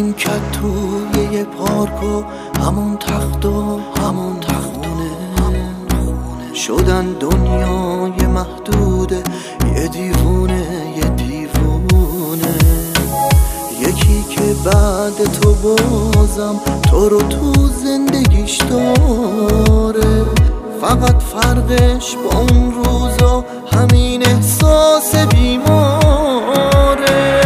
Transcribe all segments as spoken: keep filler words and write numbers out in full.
این کت توی یه پارک و همون تخت و همون تختونه شدن دنیای محدوده، یه دیوونه یه دیوونه. یکی که بعد تو بازم تو رو تو زندگیش داره، فقط فرقش با اون روزا همین احساس بیماره.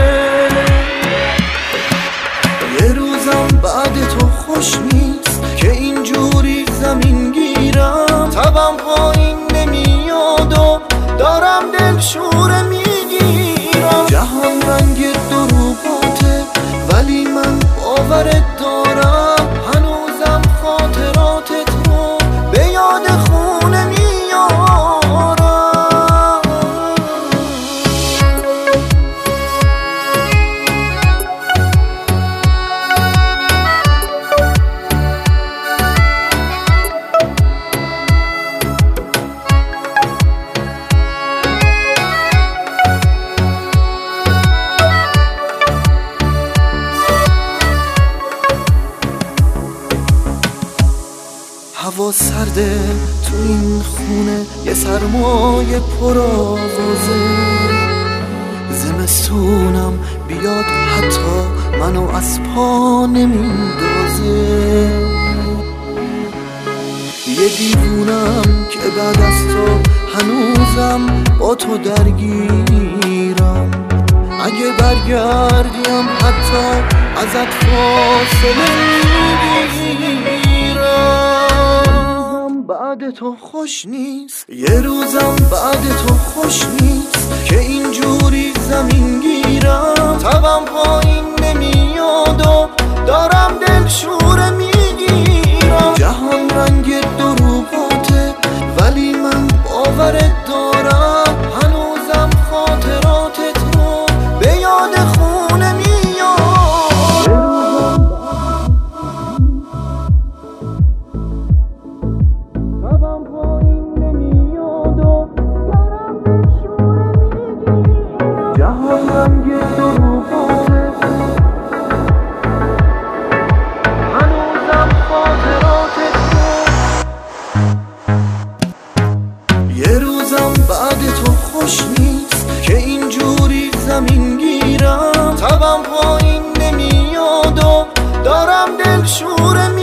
یه روزم بعد تو خوش نیست که اینجوری زمین گیرم، تبم پایین نمیاد و دارم دلشوره میگیرم. جهان رنگ دروغاته ولی من باورت دارم، هنوزم خاطراتت رو به یاد خونه میارم. هوا سرده تو این خونه، یه سرمایه پرآوازه. زمستونم بیاد حتی منو از پا نمیندازه. یه دیوونم که بعد از تو هنوزم با تو درگیرم. اگه برگردیم حتی ازت فاصله میگیرم. بعد تو خوش نیست، یه روزم بعد تو خوش نیست که اینجوری زمین گیرم، تبم پایین نمیاد و دارم دلشوره میگیرم. جهان رنگ دروغاته ولی من باورت دارم، هنوزم خاطراتت رو به یاد خونه میارم. تبم پایین نمیاد و دارم دلشوره میگیرم. جهان رنگ دروغاته هنوزم خاطراتت رو. یه روزم بعد تو خوش نیست که اینجوری زمین گیرم، تبم پایین نمیاد و دارم دلشوره میگیرم.